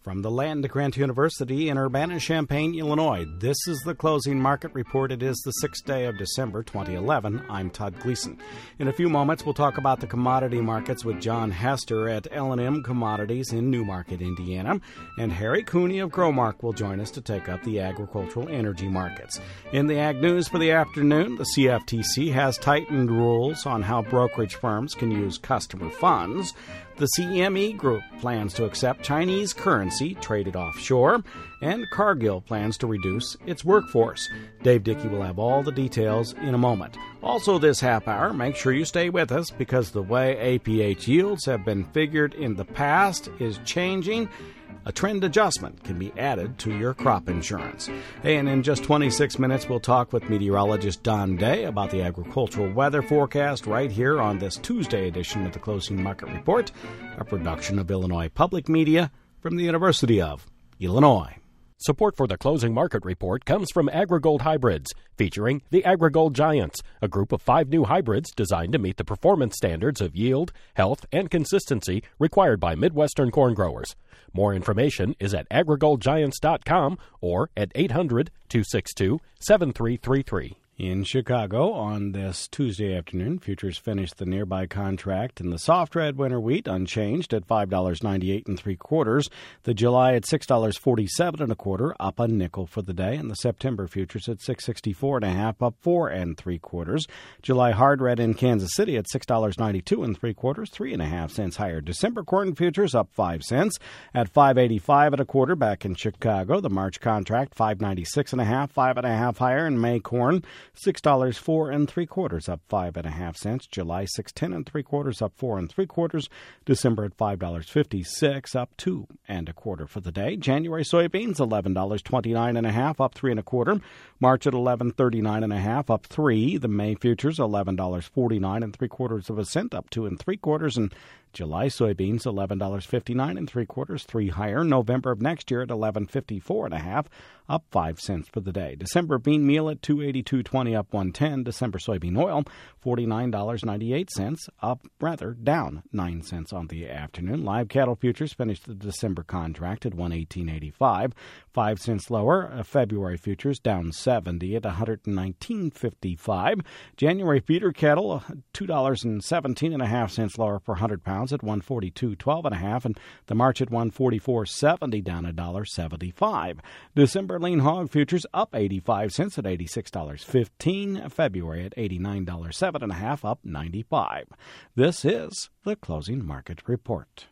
From the Land-Grant University in Urbana-Champaign, Illinois, this is the Closing Market Report. It is the 6th day of December 2011. I'm Todd Gleason. In a few moments, we'll talk about the commodity markets with John Hester at L&M Commodities in Newmarket, Indiana. And Harry Cooney of Growmark will join us to take up the agricultural energy markets. In the Ag News for the afternoon, the CFTC has tightened rules on how brokerage firms can use customer funds. The CME Group plans to accept Chinese currency traded offshore, and Cargill plans to reduce its workforce. Dave Dickey will have all the details in a moment. Also this half hour, make sure you stay with us because the way APH yields have been figured in the past is changing. A trend adjustment can be added to your crop insurance. And in just 26 minutes, we'll talk with meteorologist Don Day about the agricultural weather forecast right here on this Tuesday edition of the Closing Market Report, a production of Illinois Public Media from the University of Illinois. Support for the Closing Market Report comes from AgriGold Hybrids, featuring the AgriGold Giants, a group of 5 new hybrids designed to meet the performance standards of yield, health, and consistency required by Midwestern corn growers. More information is at agrigoldgiants.com or at 800-262-7333. In Chicago, on this Tuesday afternoon, futures finished the nearby contract in the soft red winter wheat unchanged at $5.98 3/4. The July at $6.47 1/4, up a nickel for the day, and the September futures at $6.64 1/2, up 4 3/4. July hard red in Kansas City at $6.92 3/4, 3.5 cents higher. December corn futures up 5 cents at $5.85 1/4. Back in Chicago, the March contract $5.96 1/2, 5.5 higher, and May corn $6.04 3/4, up 5.5 cents. July $6.10 3/4, up 4 3/4. December at $5.56, up 2 1/4 for the day. January soybeans $11.29 1/2, up 3 1/4. March at $11.39 1/2, up 3. The May futures $11.49 3/4 cents, up 2 3/4. And July soybeans $11.59 3/4, 3 higher. November of next year at $11.54 1/2, up 5 cents for the day. December bean meal at $2.8220, up 1.10. December soybean oil $49.98, down 9 cents on the afternoon. Live cattle futures finished the December contract at $118.85, 5 cents lower. February futures down 70 at $119.55. January feeder cattle $2.17 1/2 lower per 100 pounds at $142.12 1/2, and the March at $144.70, down $1.75. December lean hog futures up 85 cents at $86.15. February at $89.07 1/2, up 95. This is the Closing Market Report.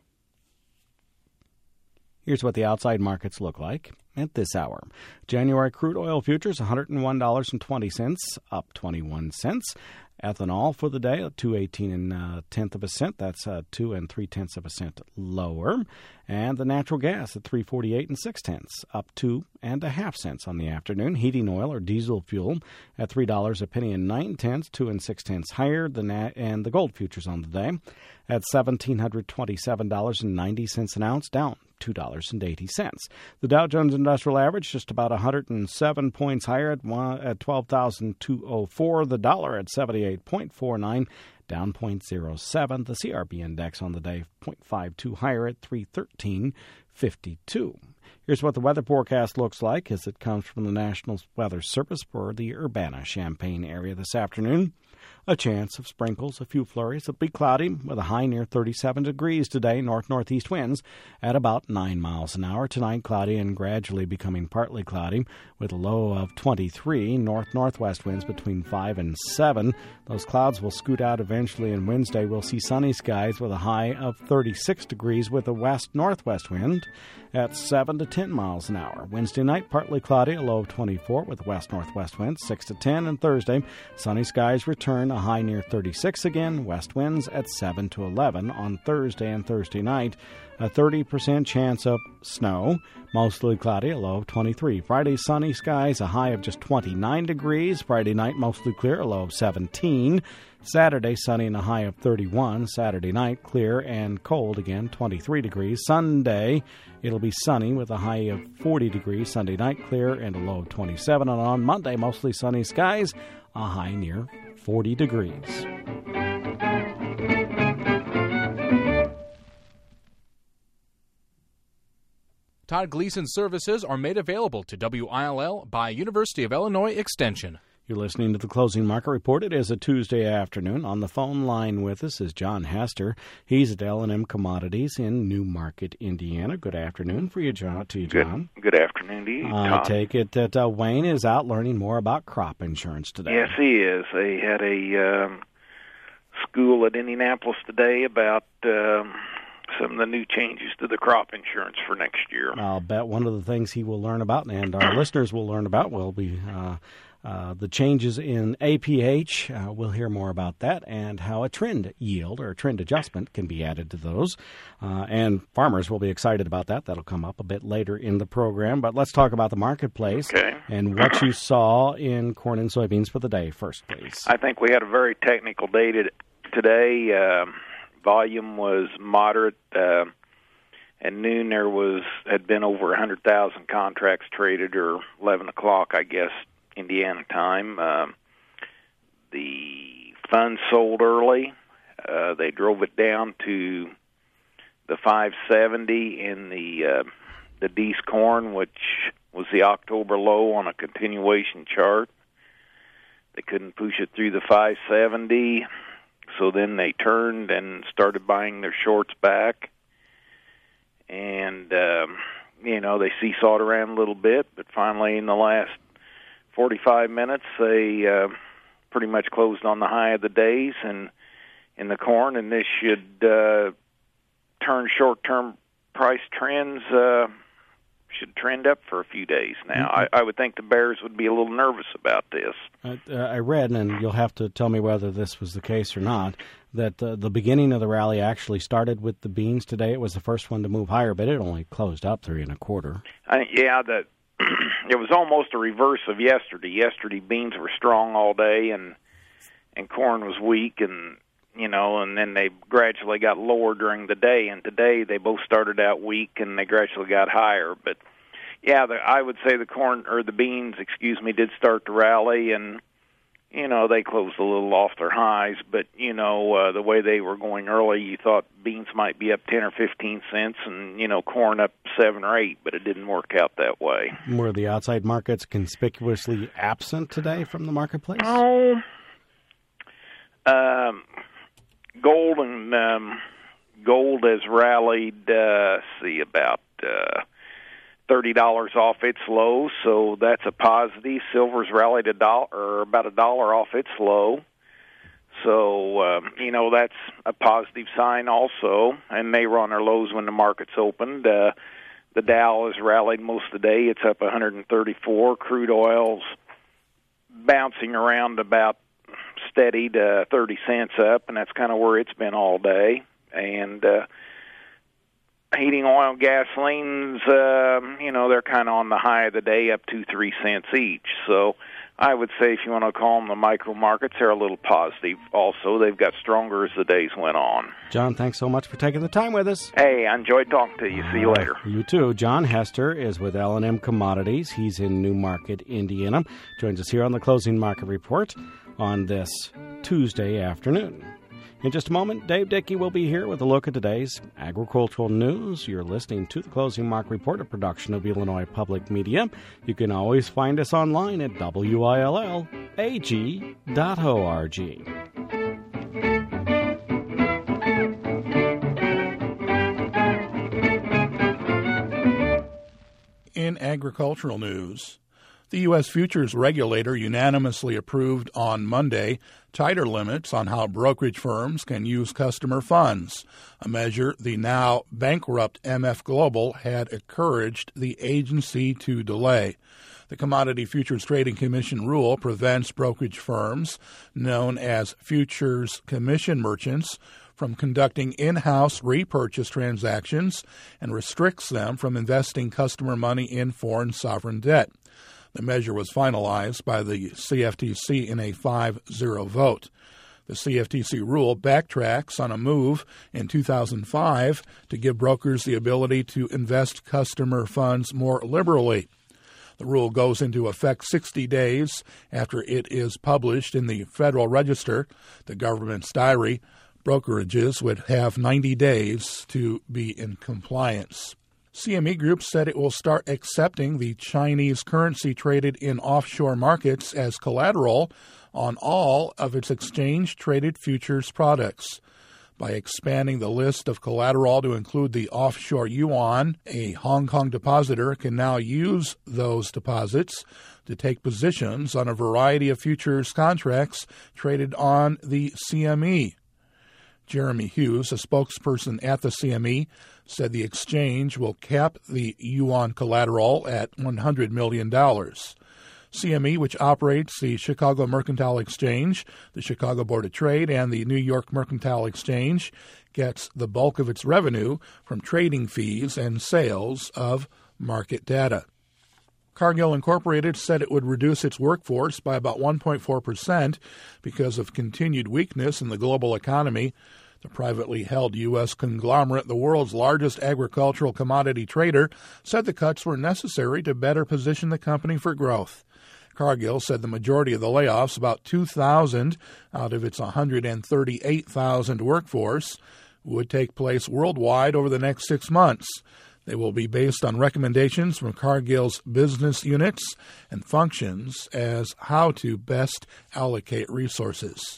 Here's what the outside markets look like at this hour. January crude oil futures $101.20, up 21 cents. Ethanol for the day, $2.18 1/10 cent. That's 2 3/10 cent lower. And the natural gas at $3.48 6/10, up 2 1/2 cents on the afternoon. Heating oil or diesel fuel at $3.09 2 6/10 higher. And the gold futures on the day at $1,727.90 an ounce, down $2.80. The Dow Jones Industrial Average just about 107 points higher at 12,204. The dollar at 78.49, down 0.07. The CRB index on the day 0.52 higher at 313.52. Here's what the weather forecast looks like as it comes from the National Weather Service for the Urbana-Champaign area this afternoon. A chance of sprinkles, a few flurries. It'll be cloudy with a high near 37 degrees today. North-northeast winds at about 9 miles an hour. Tonight, cloudy and gradually becoming partly cloudy with a low of 23. North-northwest winds between 5 and 7. Those clouds will scoot out eventually, and Wednesday we'll see sunny skies with a high of 36 degrees with a west-northwest wind at 7 to 10 miles an hour. Wednesday night, partly cloudy, a low of 24 with west-northwest winds 6 to 10. And Thursday, sunny skies return, a high near 36 again, west winds at 7 to 11 on Thursday and Thursday night. A 30% chance of snow, mostly cloudy, a low of 23. Friday, sunny skies, a high of just 29 degrees. Friday night, mostly clear, a low of 17. Saturday, sunny and a high of 31. Saturday night, clear and cold again, 23 degrees. Sunday, it'll be sunny with a high of 40 degrees. Sunday night, clear and a low of 27. And on Monday, mostly sunny skies, a high near 40 degrees. Todd Gleason services are made available to WILL by University of Illinois Extension. You're listening to the Closing Market Report. It is a Tuesday afternoon. On the phone line with us is John Hester. He's at L&M Commodities in New Market, Indiana. Good afternoon for you, John. Good afternoon to you, Tom. I take it that Wayne is out learning more about crop insurance today. Yes, he is. They had a school at Indianapolis today about some of the new changes to the crop insurance for next year. I'll bet one of the things he will learn about, and our listeners will learn about, will be the changes in APH. We'll hear more about that and how a trend yield or a trend adjustment can be added to those. And farmers will be excited about that. That'll come up a bit later in the program. But let's talk about the marketplace and what you saw in corn and soybeans for the day first, please. I think we had a very technical day today. Volume was moderate. At noon, there had been over 100,000 contracts traded, or 11 o'clock, I guess, Indiana time. The funds sold early. They drove it down to the 570 in the Dees corn, which was the October low on a continuation chart. They couldn't push it through the 570, so then they turned and started buying their shorts back. And, they seesawed around a little bit, but finally in the last 45 minutes, they pretty much closed on the high of the days and in the corn, and this should turn short-term price trends, should trend up for a few days now. Mm-hmm. I would think the bears would be a little nervous about this. I read, and you'll have to tell me whether this was the case or not, that the beginning of the rally actually started with the beans today. It was the first one to move higher, but it only closed up 3 1/4. It was almost a reverse of yesterday. Yesterday, beans were strong all day, and corn was weak, and then they gradually got lower during the day. And today, they both started out weak, and they gradually got higher. But I would say the beans, did start to rally, and they closed a little off their highs. But the way they were going early, you thought beans might be up 10 or 15 cents, and corn up 7 or 8. But it didn't work out that way. Were the outside markets conspicuously absent today from the marketplace? Oh, gold has rallied. About $30 off its low, so that's a positive. Silver's rallied about $1 off its low, so that's a positive sign also. And they were on their lows when the markets opened. The Dow has rallied most of the day. It's up 134. Crude oil's bouncing around about steady to 30 cents up, and that's kind of where it's been all day. And heating oil, gasoline's, they're kind of on the high of the day, up 2-3 cents each. So I would say if you want to call them the micro markets, they're a little positive. Also, they've got stronger as the days went on. John, thanks so much for taking the time with us. Hey, I enjoyed talking to you. See you later. You too. John Hester is with L&M Commodities. He's in New Market, Indiana. Joins us here on the Closing Market Report on this Tuesday afternoon. In just a moment, Dave Dickey will be here with a look at today's agricultural news. You're listening to the Closing Market Report, a production of Illinois Public Media. You can always find us online at WILLAG.org. In agricultural news, the U.S. futures regulator unanimously approved on Monday tighter limits on how brokerage firms can use customer funds, a measure the now bankrupt MF Global had encouraged the agency to delay. The Commodity Futures Trading Commission rule prevents brokerage firms, known as futures commission merchants, from conducting in-house repurchase transactions and restricts them from investing customer money in foreign sovereign debt. The measure was finalized by the CFTC in a 5-0 vote. The CFTC rule backtracks on a move in 2005 to give brokers the ability to invest customer funds more liberally. The rule goes into effect 60 days after it is published in the Federal Register, the government's diary. Brokerages would have 90 days to be in compliance. CME Group said it will start accepting the Chinese currency traded in offshore markets as collateral on all of its exchange-traded futures products. By expanding the list of collateral to include the offshore yuan, a Hong Kong depositor can now use those deposits to take positions on a variety of futures contracts traded on the CME. Jeremy Hughes, a spokesperson at the CME, said the exchange will cap the yuan collateral at $100 million. CME, which operates the Chicago Mercantile Exchange, the Chicago Board of Trade, and the New York Mercantile Exchange, gets the bulk of its revenue from trading fees and sales of market data. Cargill Incorporated said it would reduce its workforce by about 1.4% because of continued weakness in the global economy. The privately held U.S. conglomerate, the world's largest agricultural commodity trader, said the cuts were necessary to better position the company for growth. Cargill said the majority of the layoffs, about 2,000 out of its 138,000 workforce, would take place worldwide over the next 6 months. They will be based on recommendations from Cargill's business units and functions as how to best allocate resources.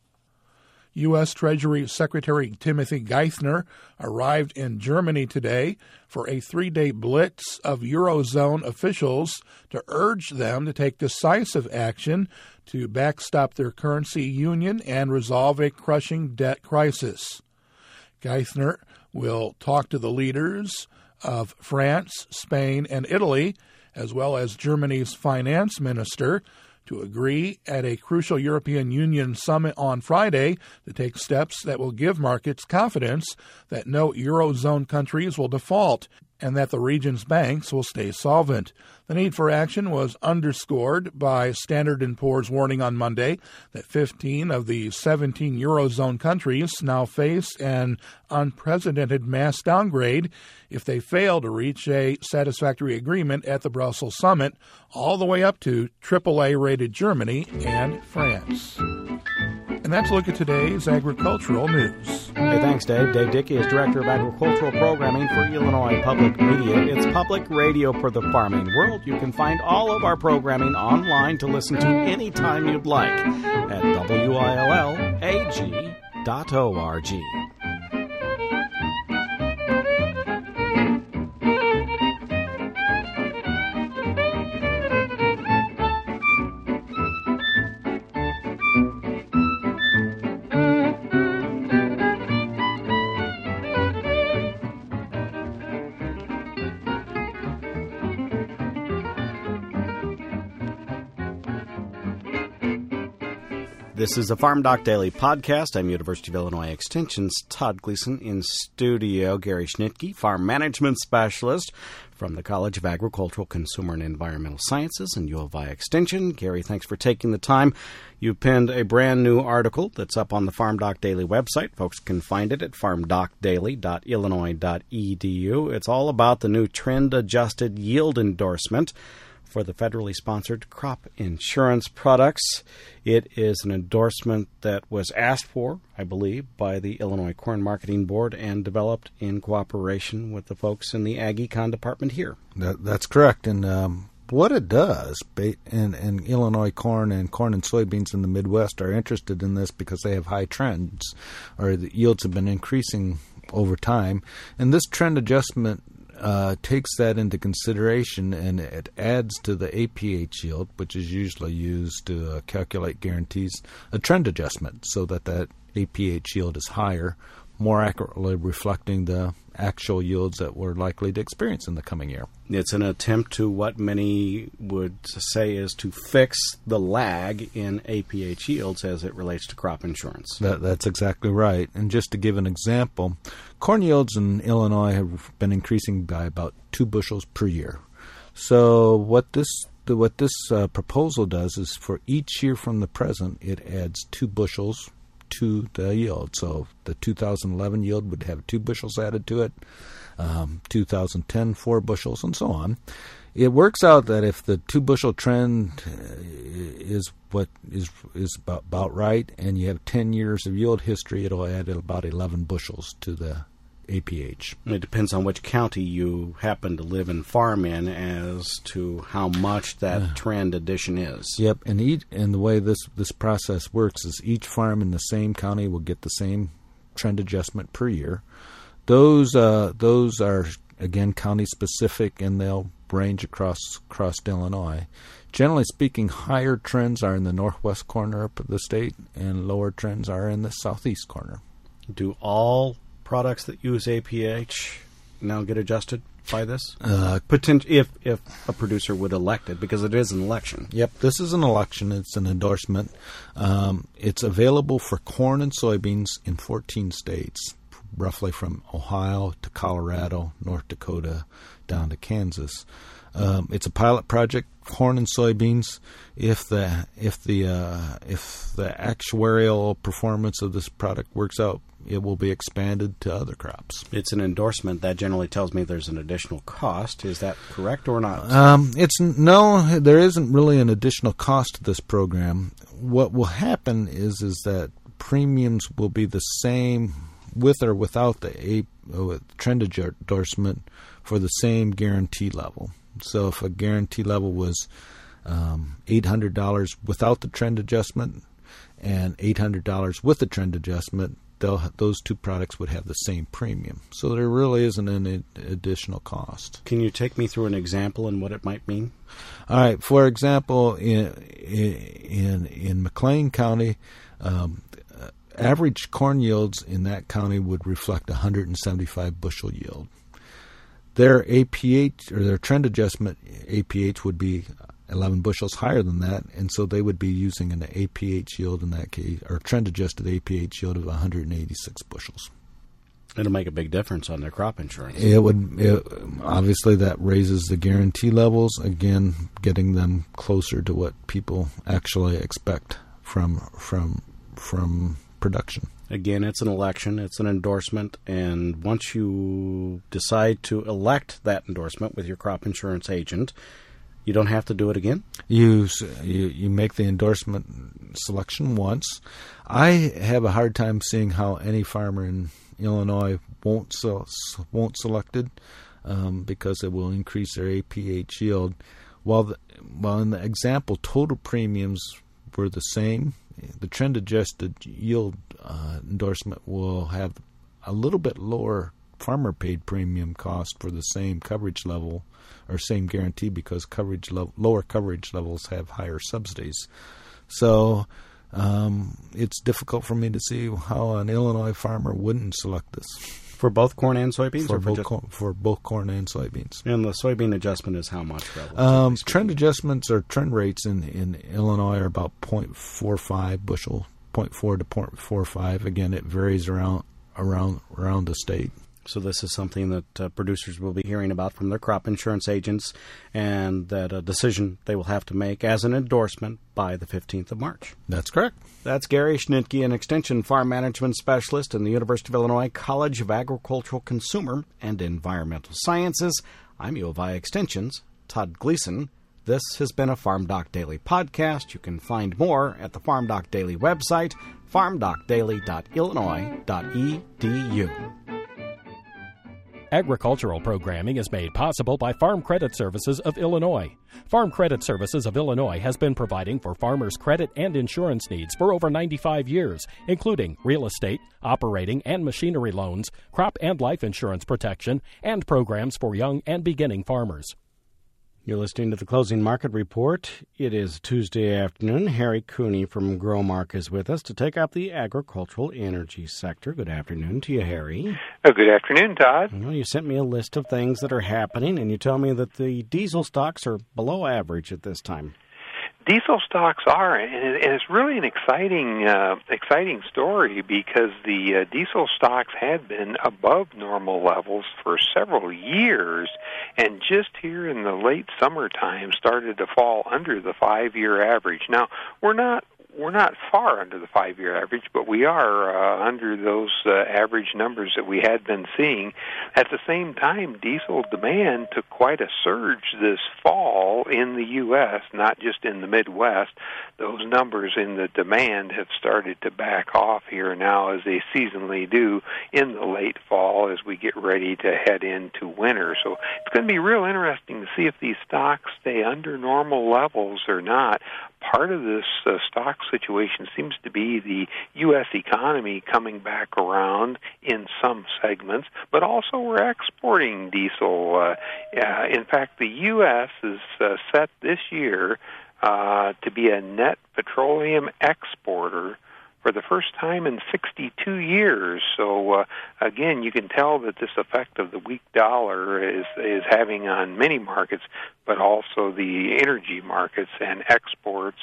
U.S. Treasury Secretary Timothy Geithner arrived in Germany today for a 3-day blitz of Eurozone officials to urge them to take decisive action to backstop their currency union and resolve a crushing debt crisis. Geithner will talk to the leaders of France, Spain, and Italy, as well as Germany's finance minister, to agree at a crucial European Union summit on Friday to take steps that will give markets confidence that no Eurozone countries will default and that the region's banks will stay solvent. The need for action was underscored by Standard & Poor's warning on Monday that 15 of the 17 Eurozone countries now face an unprecedented mass downgrade if they fail to reach a satisfactory agreement at the Brussels summit, all the way up to AAA-rated Germany and France. And that's a look at today's agricultural news. Hey, thanks, Dave. Dave Dickey is Director of Agricultural Programming for Illinois Public Media. It's public radio for the farming world. You can find all of our programming online to listen to anytime you'd like at WILLAG.org. This is the Farm Doc Daily Podcast. I'm University of Illinois Extension's Todd Gleason. In studio, Gary Schnitke, Farm Management Specialist from the College of Agricultural, Consumer, and Environmental Sciences and U of I Extension. Gary, thanks for taking the time. You penned a brand new article that's up on the Farm Doc Daily website. Folks can find it at farmdocdaily.illinois.edu. It's all about the new trend-adjusted yield endorsement for the federally sponsored crop insurance products. It is an endorsement that was asked for, I believe, by the Illinois Corn Marketing Board and developed in cooperation with the folks in the Ag Econ department here. That's correct. And what it does, and Illinois corn and soybeans in the Midwest are interested in this because they have high trends, or the yields have been increasing over time. And this trend adjustment takes that into consideration, and it adds to the APH yield, which is usually used to calculate guarantees, a trend adjustment so that APH yield is higher, more accurately reflecting the actual yields that we're likely to experience in the coming year. It's an attempt to what many would say is to fix the lag in APH yields as it relates to crop insurance. That's exactly right. And just to give an example, corn yields in Illinois have been increasing by about 2 bushels per year. So what this proposal does is for each year from the present, it adds 2 bushels to the yield. So the 2011 yield would have 2 bushels added to it, 2010 4 bushels, and so on. It works out that if the 2 bushel trend is what is about right, and you have 10 years of yield history, it'll add about 11 bushels to the APH. It depends on which county you happen to live and farm in as to how much that trend addition is. Yep, and the way this process works is each farm in the same county will get the same trend adjustment per year. Those are again county specific, and they'll range across Illinois. Generally speaking, higher trends are in the northwest corner of the state, and lower trends are in the southeast corner. Do all products that use APH now get adjusted by this? If a producer would elect it, because it is an election. Yep, this is an election. It's an endorsement. It's available for corn and soybeans in 14 states, roughly from Ohio to Colorado, North Dakota, down to Kansas. It's a pilot project, corn and soybeans. If the actuarial performance of this product works out, it will be expanded to other crops. It's an endorsement. That generally tells me there's an additional cost. Is that correct or not? No, there isn't really an additional cost to this program. What will happen is that premiums will be the same with or without the trend endorsement for the same guarantee level. So if a guarantee level was $800 without the trend adjustment and $800 with the trend adjustment, those two products would have the same premium. So there really isn't an additional cost. Can you take me through an example and what it might mean? All right. For example, in McLean County, average corn yields in that county would reflect 175 bushel yield. Their APH, or their trend adjustment APH, would be 11 bushels higher than that, and so they would be using an APH yield in that case, or trend adjusted APH yield of 186 bushels. It'll make a big difference on their crop insurance. Obviously that raises the guarantee levels, again getting them closer to what people actually expect from production. Again, it's an election, it's an endorsement, and once you decide to elect that endorsement with your crop insurance agent, you don't have to do it again? You make the endorsement selection once. I have a hard time seeing how any farmer in Illinois won't select it because it will increase their APH yield. While in the example, total premiums were the same, the trend-adjusted yield endorsement will have a little bit lower farmer-paid premium cost for the same coverage level or same guarantee because lower coverage levels have higher subsidies. So it's difficult for me to see how an Illinois farmer wouldn't select this. For both corn and soybeans? For both corn and soybeans. And the soybean adjustment is how much? Trend adjustments or trend rates in Illinois are about 0.45 bushel, 0.4 to 0.45. Again, it varies around the state. So this is something that producers will be hearing about from their crop insurance agents, and that a decision they will have to make as an endorsement by the 15th of March. That's correct. That's Gary Schnitke, an Extension Farm Management Specialist in the University of Illinois College of Agricultural Consumer and Environmental Sciences. I'm U of I Extension's Todd Gleason. This has been a Farm Doc Daily podcast. You can find more at the Farm Doc Daily website, farmdocdaily.illinois.edu. Agricultural programming is made possible by Farm Credit Services of Illinois. Farm Credit Services of Illinois has been providing for farmers' credit and insurance needs for over 95 years, including real estate, operating and machinery loans, crop and life insurance protection, and programs for young and beginning farmers. You're listening to the Closing Market Report. It is Tuesday afternoon. Harry Cooney from Growmark is with us to take up the agricultural energy sector. Good afternoon to you, Harry. Good afternoon, Todd. Well, you sent me a list of things that are happening, and you tell me that the diesel stocks are below average at this time. Diesel stocks are, and it's really an exciting story because the diesel stocks had been above normal levels for several years, and just here in the late summertime started to fall under the 5-year average. Now, we're not we're not far under the 5-year average, but we are under those average numbers that we had been seeing. At the same time, diesel demand took quite a surge this fall in the U.S., not just in the Midwest. Those numbers in the demand have started to back off here now, as they seasonally do in the late fall as we get ready to head into winter. So it's going to be real interesting to see if these stocks stay under normal levels or not. Part of this stock situation seems to be the U.S. economy coming back around in some segments, but also we're exporting diesel. In fact, the U.S. is set this year to be a net petroleum exporter for the first time in 62 years. So, again, you can tell that this effect of the weak dollar is having on many markets, but also the energy markets and exports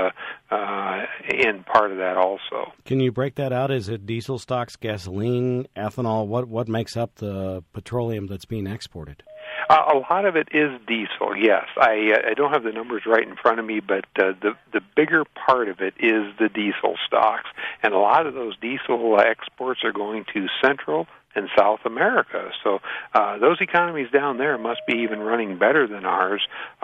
in part of that also. Can you break that out? Is it diesel stocks, gasoline, ethanol? What makes up the petroleum that's being exported? A lot of it is diesel, yes. I don't have the numbers right in front of me, but the bigger part of it is the diesel stocks. And a lot of those diesel exports are going to Central and South America. So those economies down there must be even running better than ours,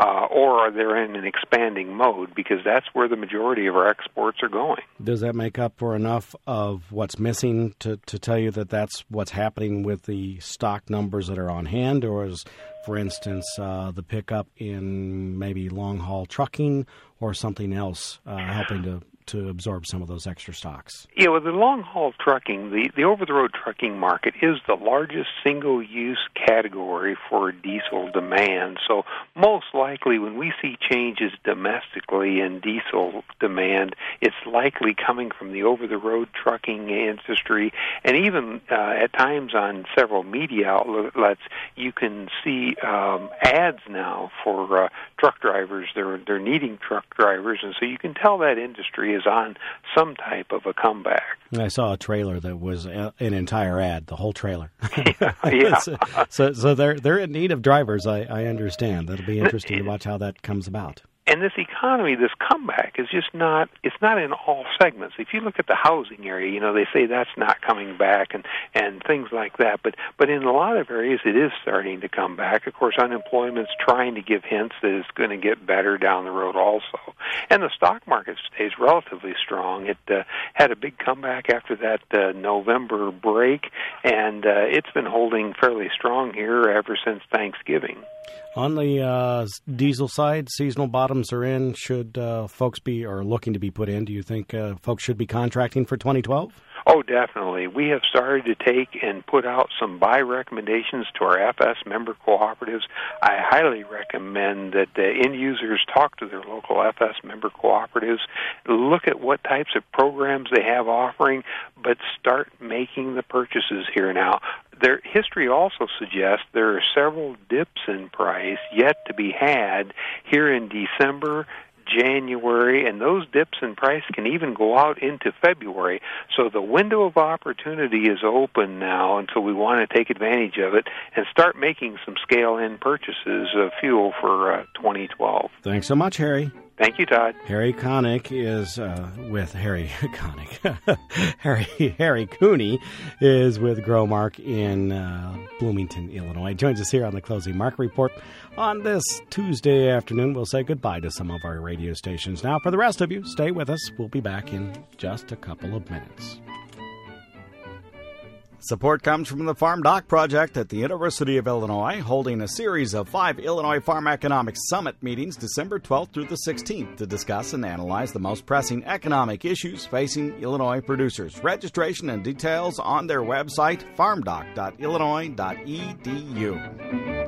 or they're in an expanding mode, because that's where the majority of our exports are going. Does that make up for enough of what's missing to tell you that that's what's happening with the stock numbers that are on hand, or is, for instance, the pickup in maybe long-haul trucking or something else helping to absorb some of those extra stocks? Yeah, with the long-haul trucking, the over-the-road trucking market is the largest single-use category for diesel demand. So most likely when we see changes domestically in diesel demand, it's likely coming from the over-the-road trucking industry. And even at times on several media outlets, you can see ads now for truck drivers. They're needing truck drivers, and so you can tell that industry is on some type of a comeback. I saw a trailer that was an entire ad, the whole trailer. Yeah. So they're in need of drivers, I understand. That'll be interesting to watch how that comes about. And this economy, this comeback, is just not, it's not in all segments. If you look at the housing area, they say that's not coming back and things like that. But in a lot of areas, it is starting to come back. Of course, unemployment's trying to give hints that it's going to get better down the road also. And the stock market stays relatively strong. It had a big comeback after that November break, and it's been holding fairly strong here ever since Thanksgiving. On the diesel side, seasonal bottoms are in. Should folks be or looking to be put in? Do you think folks should be contracting for 2012? Oh, definitely. We have started to take and put out some buy recommendations to our FS member cooperatives. I highly recommend that the end users talk to their local FS member cooperatives, look at what types of programs they have offering, but start making the purchases here now. Their history also suggests there are several dips in price yet to be had here in December, January, and those dips in price can even go out into February. So the window of opportunity is open now, and so we want to take advantage of it and start making some scale-in purchases of fuel for 2012. Thanks so much, Harry. Thank you, Todd. Harry Connick is with Harry Connick. Harry Cooney is with Growmark in Bloomington, Illinois. Joins us here on the Closing Market Report on this Tuesday afternoon. We'll say goodbye to some of our radio stations. Now, for the rest of you, stay with us. We'll be back in just a couple of minutes. Support comes from the Farm Doc Project at the University of Illinois, holding a series of 5 Illinois Farm Economics Summit meetings December 12th through the 16th to discuss and analyze the most pressing economic issues facing Illinois producers. Registration and details on their website, farmdoc.illinois.edu.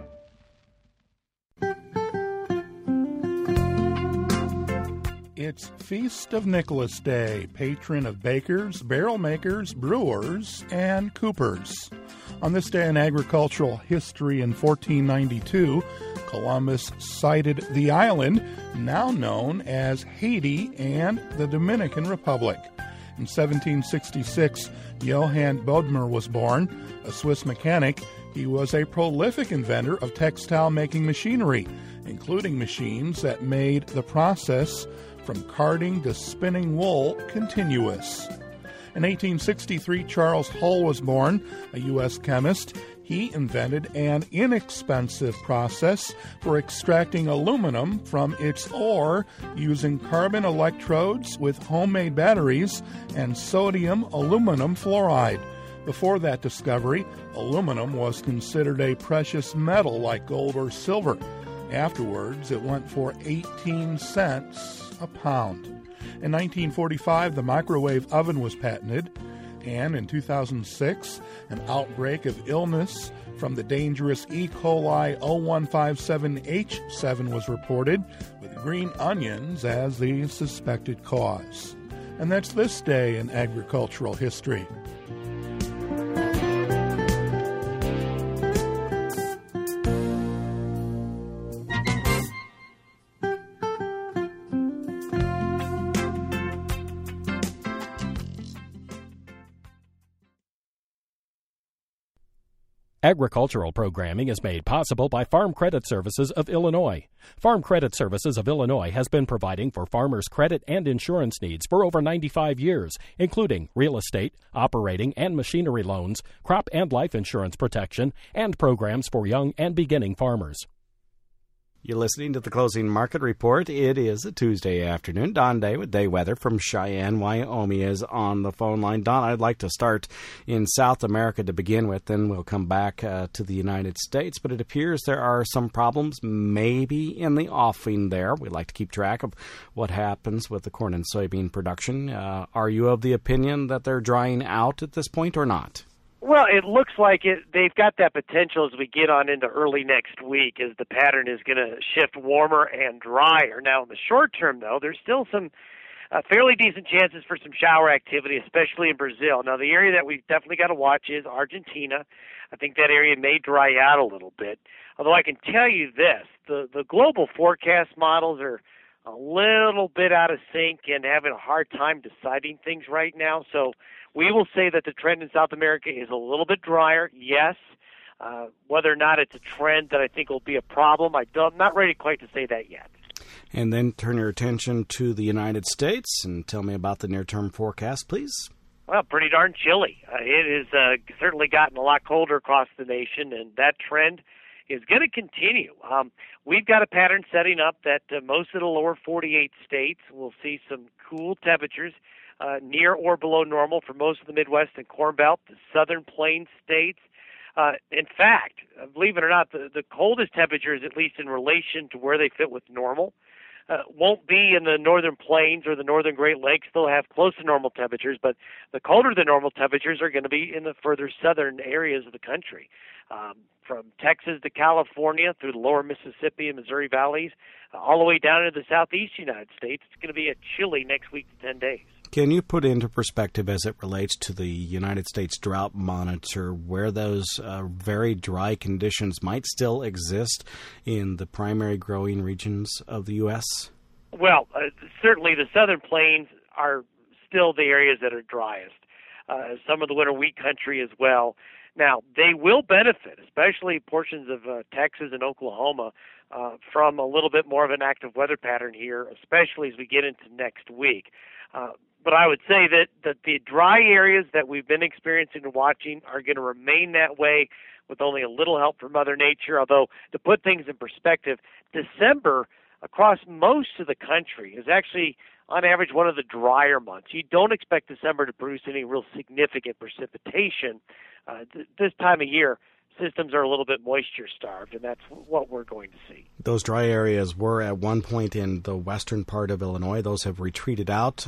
It's Feast of Nicholas Day, patron of bakers, barrel makers, brewers, and coopers. On this day in agricultural history in 1492, Columbus sighted the island, now known as Haiti and the Dominican Republic. In 1766, Johann Bodmer was born, a Swiss mechanic. He was a prolific inventor of textile-making machinery, including machines that made the process from carding to spinning wool continuous. In 1863, Charles Hull was born, a U.S. chemist. He invented an inexpensive process for extracting aluminum from its ore using carbon electrodes with homemade batteries and sodium aluminum fluoride. Before that discovery, aluminum was considered a precious metal like gold or silver. Afterwards, it went for 18 cents a pound. In 1945, the microwave oven was patented. And in 2006, an outbreak of illness from the dangerous E. coli 0157H7 was reported, with green onions as the suspected cause. And that's this day in agricultural history. Agricultural programming is made possible by Farm Credit Services of Illinois. Farm Credit Services of Illinois has been providing for farmers' credit and insurance needs for over 95 years, including real estate, operating and machinery loans, crop and life insurance protection, and programs for young and beginning farmers. You're listening to the Closing Market Report. It is a Tuesday afternoon. Don Day with Day Weather from Cheyenne, Wyoming is on the phone line. Don, I'd like to start in South America to begin with, then we'll come back to the United States. But it appears there are some problems maybe in the offing there. We like to keep track of what happens with the corn and soybean production. Are you of the opinion that they're drying out at this point or not? Well, it looks like they've got that potential as we get on into early next week, as the pattern is going to shift warmer and drier. Now, in the short term, though, there's still some fairly decent chances for some shower activity, especially in Brazil. Now, the area that we've definitely got to watch is Argentina. I think that area may dry out a little bit. Although I can tell you this, the global forecast models are a little bit out of sync and having a hard time deciding things right now. So we will say that the trend in South America is a little bit drier, yes. Whether or not it's a trend that I think will be a problem, I'm not ready quite to say that yet. And then turn your attention to the United States and tell me about the near-term forecast, please. Well, pretty darn chilly. It has certainly gotten a lot colder across the nation, and that trend is going to continue. We've got a pattern setting up that most of the lower 48 states will see some cool temperatures near or below normal for most of the Midwest and Corn Belt, the Southern Plains states. In fact, believe it or not, the coldest temperatures, at least in relation to where they fit with normal, won't be in the Northern Plains or the Northern Great Lakes. They'll have close to normal temperatures, but the colder than normal temperatures are going to be in the further southern areas of the country. From Texas to California through the lower Mississippi and Missouri valleys, all the way down into the southeast United States. It's going to be a chilly next week to 10 days. Can you put into perspective, as it relates to the United States Drought Monitor, where those very dry conditions might still exist in the primary growing regions of the U.S.? Well, certainly the Southern Plains are still the areas that are driest. Some of the winter wheat country as well. Now, they will benefit, especially portions of Texas and Oklahoma, from a little bit more of an active weather pattern here, especially as we get into next week. But I would say that the dry areas that we've been experiencing and watching are going to remain that way with only a little help from Mother Nature. Although, to put things in perspective, December across most of the country is actually, on average, one of the drier months. You don't expect December to produce any real significant precipitation. This time of year, systems are a little bit moisture-starved, and that's what we're going to see. Those dry areas were at one point in the western part of Illinois. Those have retreated out.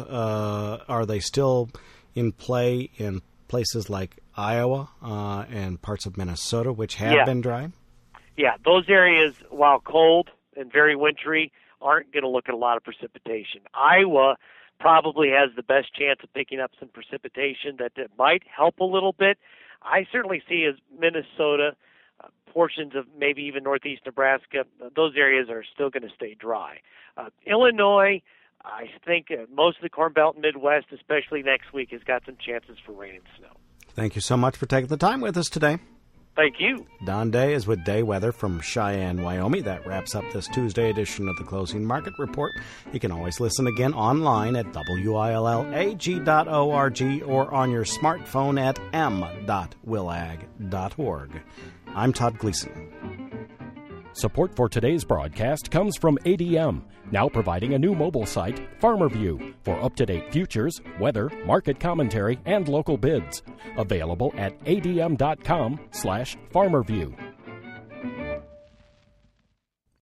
Are they still in play in places like Iowa and parts of Minnesota, which have been dry? Yeah, those areas, while cold and very wintry, aren't going to look at a lot of precipitation. Iowa probably has the best chance of picking up some precipitation that might help a little bit. I certainly see as Minnesota, portions of maybe even northeast Nebraska, those areas are still going to stay dry. Illinois, I think most of the Corn Belt and Midwest, especially next week, has got some chances for rain and snow. Thank you so much for taking the time with us today. Thank you. Don Day is with Day Weather from Cheyenne, Wyoming. That wraps up this Tuesday edition of the Closing Market Report. You can always listen again online at WILLAG.org or on your smartphone at m.willag.org. I'm Todd Gleason. Support for today's broadcast comes from ADM, now providing a new mobile site, FarmerView, for up-to-date futures, weather, market commentary, and local bids. Available at adm.com/FarmerView.